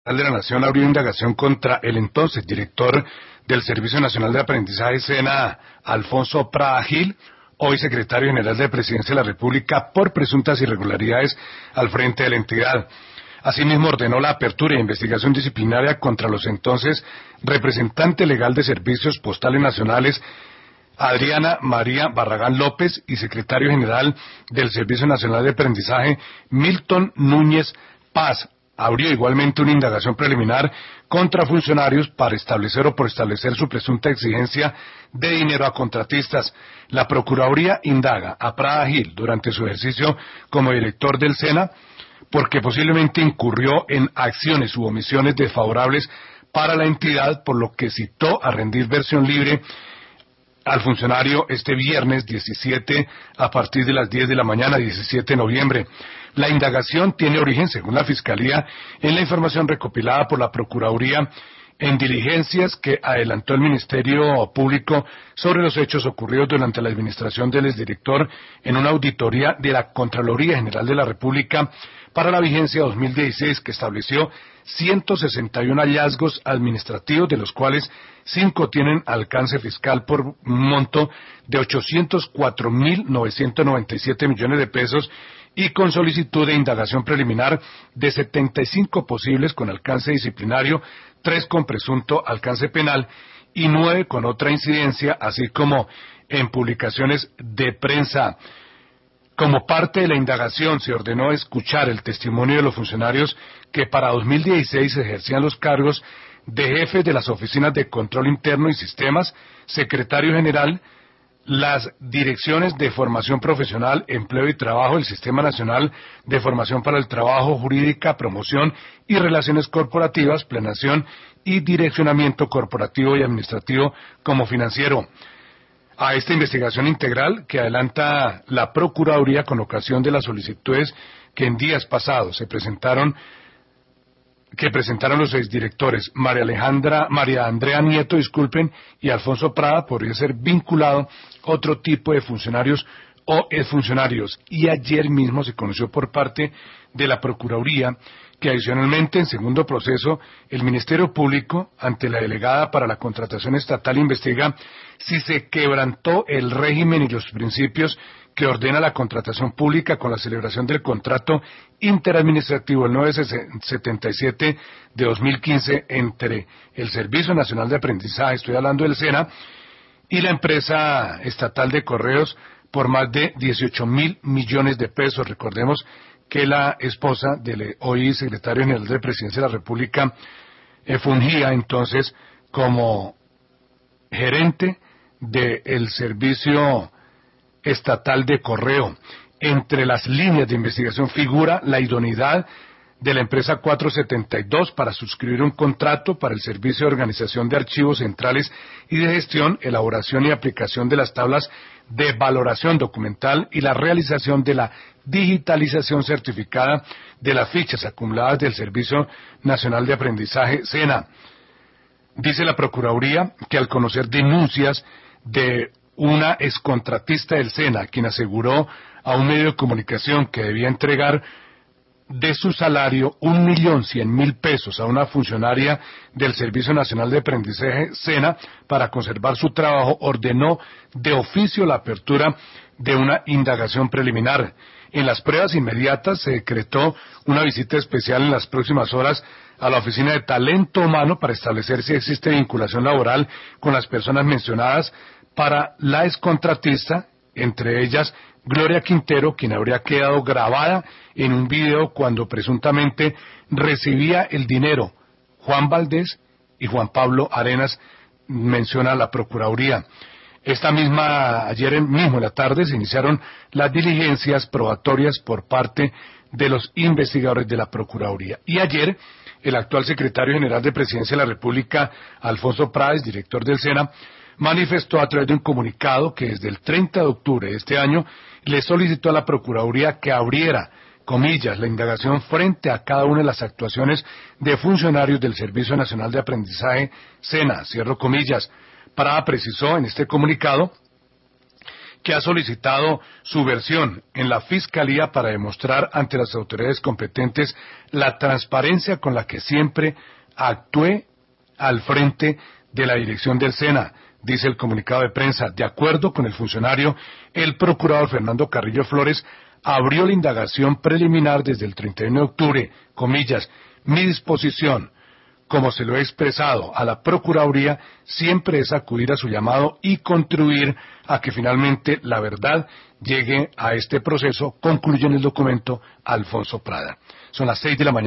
de la Nación abrió indagación contra el entonces director del Servicio Nacional de Aprendizaje SENA, Alfonso Prada Gil, hoy secretario general de Presidencia de la República, por presuntas irregularidades al frente de la entidad. Asimismo, ordenó la apertura de investigación disciplinaria contra los entonces representante legal de Servicios Postales Nacionales, Adriana María Barragán López, y secretario general del Servicio Nacional de Aprendizaje, Milton Núñez Paz. Abrió igualmente una indagación preliminar contra funcionarios para establecer o por establecer su presunta exigencia de dinero a contratistas. La Procuraduría indaga a Prada Gil durante su ejercicio como director del SENA porque posiblemente incurrió en acciones u omisiones desfavorables para la entidad, por lo que citó a rendir versión libre al funcionario este viernes 17 a partir de las 10 de la mañana, 17 de noviembre. La indagación tiene origen, según la Fiscalía, en la información recopilada por la Procuraduría en diligencias que adelantó el Ministerio Público sobre los hechos ocurridos durante la administración del exdirector en una auditoría de la Contraloría General de la República para la vigencia 2016, que estableció 161 hallazgos administrativos, de los cuales 5 tienen alcance fiscal por un monto de 804.997 millones de pesos, y con solicitud de indagación preliminar de 75 posibles con alcance disciplinario, 3 con presunto alcance penal y 9 con otra incidencia, así como en publicaciones de prensa. Como parte de la indagación, se ordenó escuchar el testimonio de los funcionarios que para 2016 ejercían los cargos de jefes de las oficinas de control interno y sistemas, secretario general, las direcciones de formación profesional, empleo y trabajo del Sistema Nacional de Formación para el Trabajo, Jurídica, Promoción y Relaciones Corporativas, Planeación y Direccionamiento Corporativo y Administrativo como financiero. A esta investigación integral que adelanta la Procuraduría con ocasión de las solicitudes que en días pasados presentaron los exdirectores María Andrea Nieto, y Alfonso Prada, podría ser vinculado otro tipo de funcionarios o exfuncionarios. Y ayer mismo se conoció por parte de la Procuraduría que adicionalmente, en segundo proceso, el Ministerio Público, ante la delegada para la contratación estatal, investiga si se quebrantó el régimen y los principios que ordena la contratación pública con la celebración del contrato interadministrativo el 977 de 2015 entre el Servicio Nacional de Aprendizaje, estoy hablando del SENA, y la empresa estatal de correos por más de 18.000 millones de pesos. Recordemos que la esposa del hoy secretario general de Presidencia de la República fungía entonces como gerente del Servicio Estatal de Correo. Entre las líneas de investigación figura la idoneidad de la empresa 472 para suscribir un contrato para el servicio de organización de archivos centrales y de gestión, elaboración y aplicación de las tablas de valoración documental y la realización de la digitalización certificada de las fichas acumuladas del Servicio Nacional de Aprendizaje SENA. Dice la Procuraduría que al conocer denuncias de una excontratista del SENA, quien aseguró a un medio de comunicación que debía entregar de su salario 1.100.000 pesos a una funcionaria del Servicio Nacional de Aprendizaje SENA para conservar su trabajo, ordenó de oficio la apertura de una indagación preliminar. En las pruebas inmediatas se decretó una visita especial en las próximas horas a la Oficina de Talento Humano para establecer si existe vinculación laboral con las personas mencionadas para la excontratista, entre ellas Gloria Quintero, quien habría quedado grabada en un video cuando presuntamente recibía el dinero. Juan Valdés y Juan Pablo Arenas, menciona la Procuraduría. Ayer mismo en la tarde se iniciaron las diligencias probatorias por parte de los investigadores de la Procuraduría. Y ayer, el actual secretario general de Presidencia de la República, Alfonso Prada, director del SENA, manifestó a través de un comunicado que desde el 30 de octubre de este año le solicitó a la Procuraduría que abriera, comillas, la indagación frente a cada una de las actuaciones de funcionarios del Servicio Nacional de Aprendizaje SENA, cierro comillas. Prada precisó en este comunicado que ha solicitado su versión en la Fiscalía para demostrar ante las autoridades competentes la transparencia con la que siempre actué al frente de la dirección del SENA. Dice el comunicado de prensa: de acuerdo con el funcionario, el procurador Fernando Carrillo Flores abrió la indagación preliminar desde el 31 de octubre, comillas, mi disposición, como se lo he expresado a la Procuraduría, siempre es acudir a su llamado y contribuir a que finalmente la verdad llegue a este proceso, concluye en el documento Alfonso Prada. Son las 6 de la mañana.